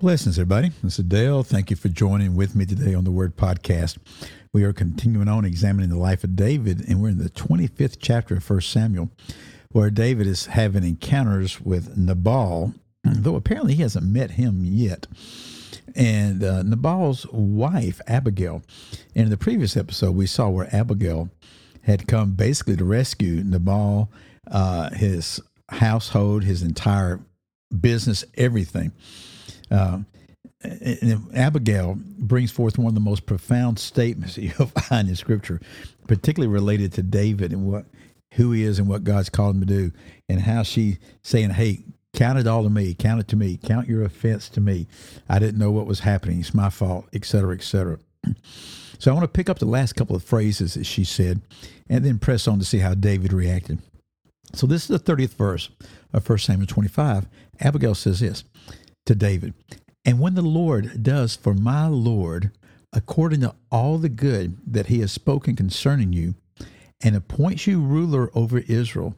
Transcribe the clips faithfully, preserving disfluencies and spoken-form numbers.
Blessings, everybody. This is Dale. Thank you for joining with me today on the Word Podcast. We are continuing on examining the life of David, and we're in the twenty-fifth chapter of First Samuel, where David is having encounters with Nabal, though apparently he hasn't met him yet. And uh, Nabal's wife, Abigail. And in the previous episode, we saw where Abigail had come basically to rescue Nabal, uh, his household, his entire business, everything. Uh, and Abigail brings forth one of the most profound statements that you'll find in Scripture, particularly related to David and what who he is and what God's called him to do, and how she's saying, hey, count it all to me, count it to me, count your offense to me. I didn't know what was happening. It's my fault, et cetera, et cetera. So I want to pick up the last couple of phrases that she said and then press on to see how David reacted. So this is the thirtieth verse of First Samuel twenty-five. Abigail says this to David, "And when the Lord does for my Lord according to all the good that he has spoken concerning you, and appoints you ruler over Israel,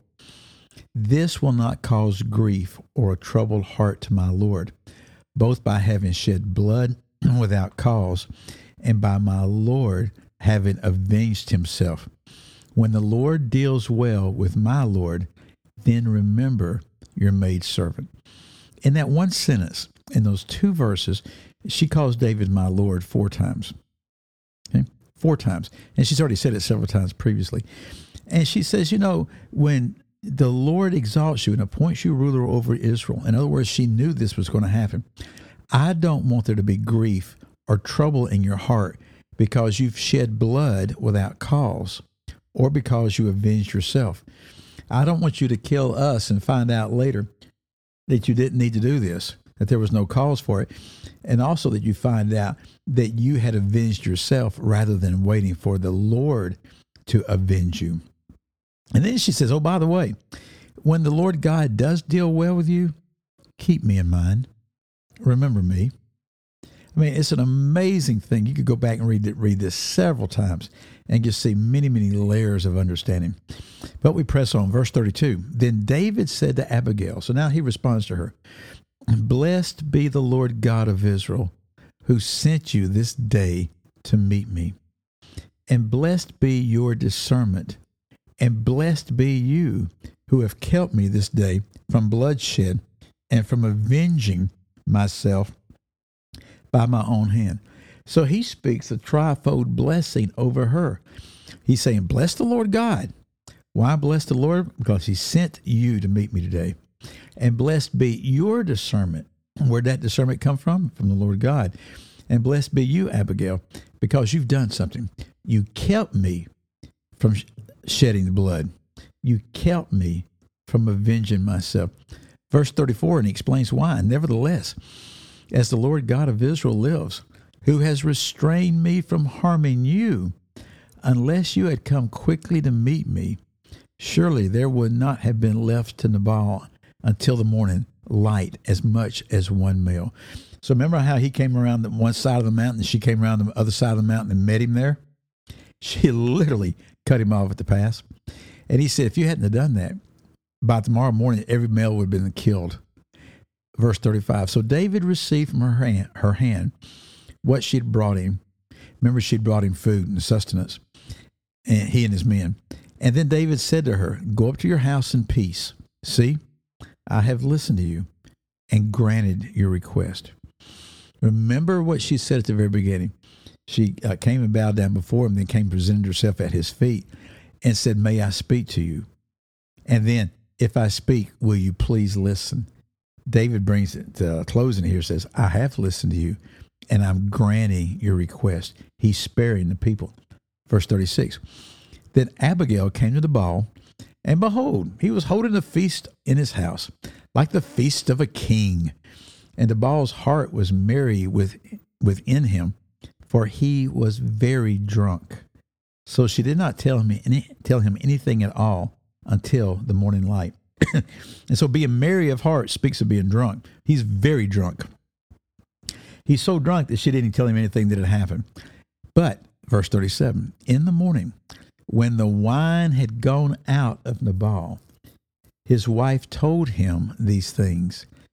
this will not cause grief or a troubled heart to my Lord, both by having shed blood without cause, and by my Lord having avenged himself. When the Lord deals well with my Lord, then remember your maidservant." In that one sentence, in those two verses, she calls David my Lord four times. Okay? Four times. And she's already said it several times previously. And she says, you know, when the Lord exalts you and appoints you ruler over Israel, in other words, she knew this was going to happen. I don't want there to be grief or trouble in your heart because you've shed blood without cause or because you avenged yourself. I don't want you to kill us and find out later that you didn't need to do this, that there was no cause for it, and also that you find out that you had avenged yourself rather than waiting for the Lord to avenge you. And then she says, oh, by the way, when the Lord God does deal well with you, keep me in mind. Remember me. I mean, it's an amazing thing. You could go back and read it, read this several times and just see many, many layers of understanding. But we press on. Verse thirty-two. Then David said to Abigail, so now he responds to her, "Blessed be the Lord God of Israel, who sent you this day to meet me. And blessed be your discernment, and blessed be you who have kept me this day from bloodshed and from avenging myself by my own hand." So he speaks a trifold blessing over her. He's saying, bless the Lord God. Why bless the Lord? Because he sent you to meet me today. And blessed be your discernment. Where'd that discernment come from? From the Lord God. And blessed be you, Abigail, because you've done something. You kept me from shedding the blood. You kept me from avenging myself. Verse thirty-four, and he explains why. Nevertheless, as the Lord God of Israel lives, who has restrained me from harming you, unless you had come quickly to meet me, surely there would not have been left to Nabal until the morning light as much as one male. So remember how he came around the one side of the mountain and she came around the other side of the mountain and met him there? She literally cut him off at the pass. And he said, if you hadn't have done that, by tomorrow morning, every male would have been killed. Verse thirty-five, so David received from her hand, her hand what she had brought him. Remember, she'd brought him food and sustenance, and he and his men. And then David said to her, go up to your house in peace. See, I have listened to you and granted your request. Remember what she said at the very beginning. She uh, came and bowed down before him, then came and presented herself at his feet and said, may I speak to you? And then, if I speak, will you please listen? David brings it to a closing here, says, I have listened to you, and I'm granting your request. He's sparing the people. Verse thirty-six, then Abigail came to Nabal, and behold, he was holding a feast in his house, like the feast of a king. And Nabal's heart was merry with, within him, for he was very drunk. So she did not tell him, any, tell him anything at all until the morning light. And so being merry of heart speaks of being drunk. He's very drunk. He's so drunk that she didn't tell him anything that had happened. But, verse thirty-seven, in the morning, when the wine had gone out of Nabal, his wife told him these things,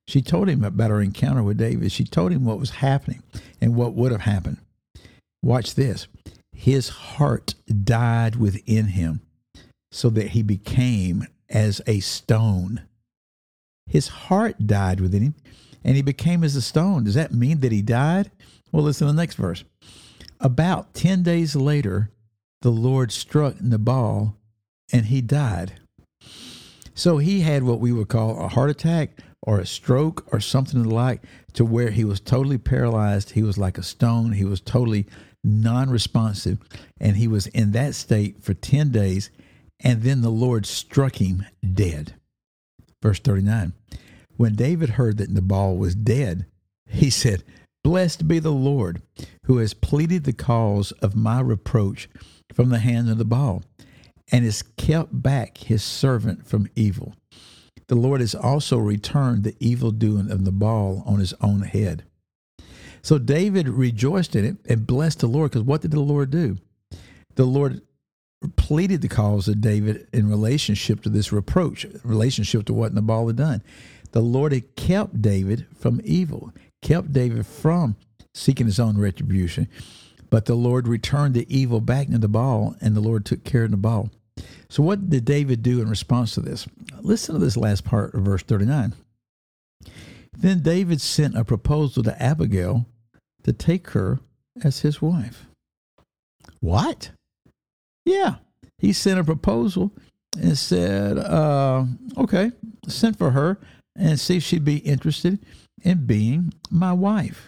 She told him about her encounter with David. She told him what was happening and what would have happened. Watch this. His heart died within him so that he became as a stone. His heart died within him and he became as a stone. Does that mean that he died? Well, listen to the next verse. About ten days later, the Lord struck Nabal and he died. So he had what we would call a heart attack or a stroke or something of the like, to where he was totally paralyzed. He was like a stone. He was totally non-responsive. And he was in that state for ten days. And then the Lord struck him dead. Verse thirty-nine. When David heard that Nabal was dead, he said, "Blessed be the Lord, who has pleaded the cause of my reproach from the hand of Nabal, and has kept back his servant from evil. The Lord has also returned the evil doing of Nabal on his own head." So David rejoiced in it and blessed the Lord, because what did the Lord do? The Lord pleaded the cause of David in relationship to this reproach, relationship to what Nabal had done. The Lord had kept David from evil, kept David from seeking his own retribution. But the Lord returned the evil back to Nabal, and the Lord took care of Nabal. So what did David do in response to this? Listen to this last part of verse thirty-nine. Then David sent a proposal to Abigail to take her as his wife. What? Yeah, he sent a proposal and said, uh, okay, sent for her and see if she'd be interested in being my wife.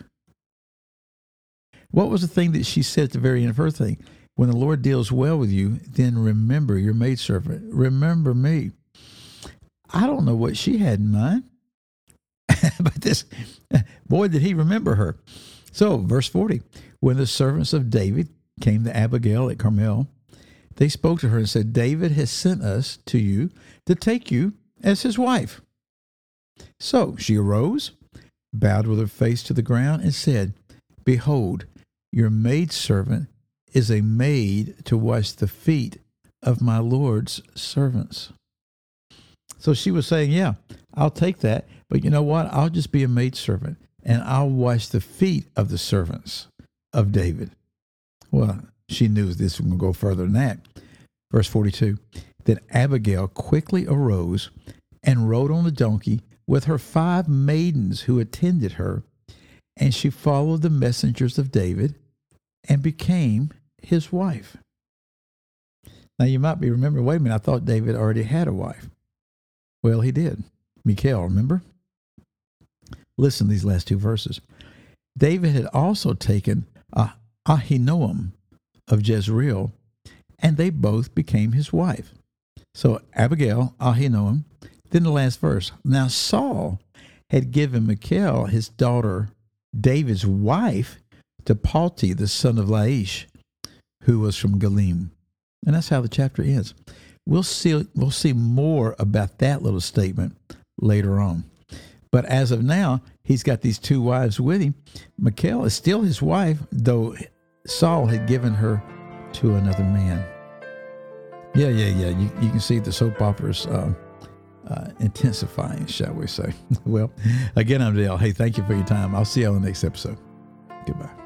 What was the thing that she said at the very end of her thing? When the Lord deals well with you, then remember your maidservant. Remember me. I don't know what she had in mind, but this, boy, did he remember her. So, verse forty, when the servants of David came to Abigail at Carmel, they spoke to her and said, "David has sent us to you to take you as his wife." So she arose, bowed with her face to the ground, and said, "Behold, your maidservant is a maid to wash the feet of my Lord's servants." So she was saying, yeah, I'll take that. But you know what? I'll just be a maidservant, and I'll wash the feet of the servants of David. Well, she knew this was going to go further than that. Verse forty-two, then Abigail quickly arose and rode on a donkey with her five maidens who attended her, and she followed the messengers of David and became his wife. Now you might be remembering, wait a minute, I thought David already had a wife. Well, he did. Michal, remember? Listen to these last two verses. David had also taken uh, Ahinoam of Jezreel, and they both became his wife. So Abigail, Ahinoam, then the last verse. Now Saul had given Michal, his daughter, David's wife, to Palti, the son of Laish, who was from Galim. And that's how the chapter ends. We'll see, we'll see more about that little statement later on. But as of now, he's got these two wives with him. Michal is still his wife, though Saul had given her to another man. Yeah, yeah, yeah. You, you can see the soap operas uh, uh, intensifying, shall we say. Well, again, I'm Dale. Hey, thank you for your time. I'll see you on the next episode. Goodbye.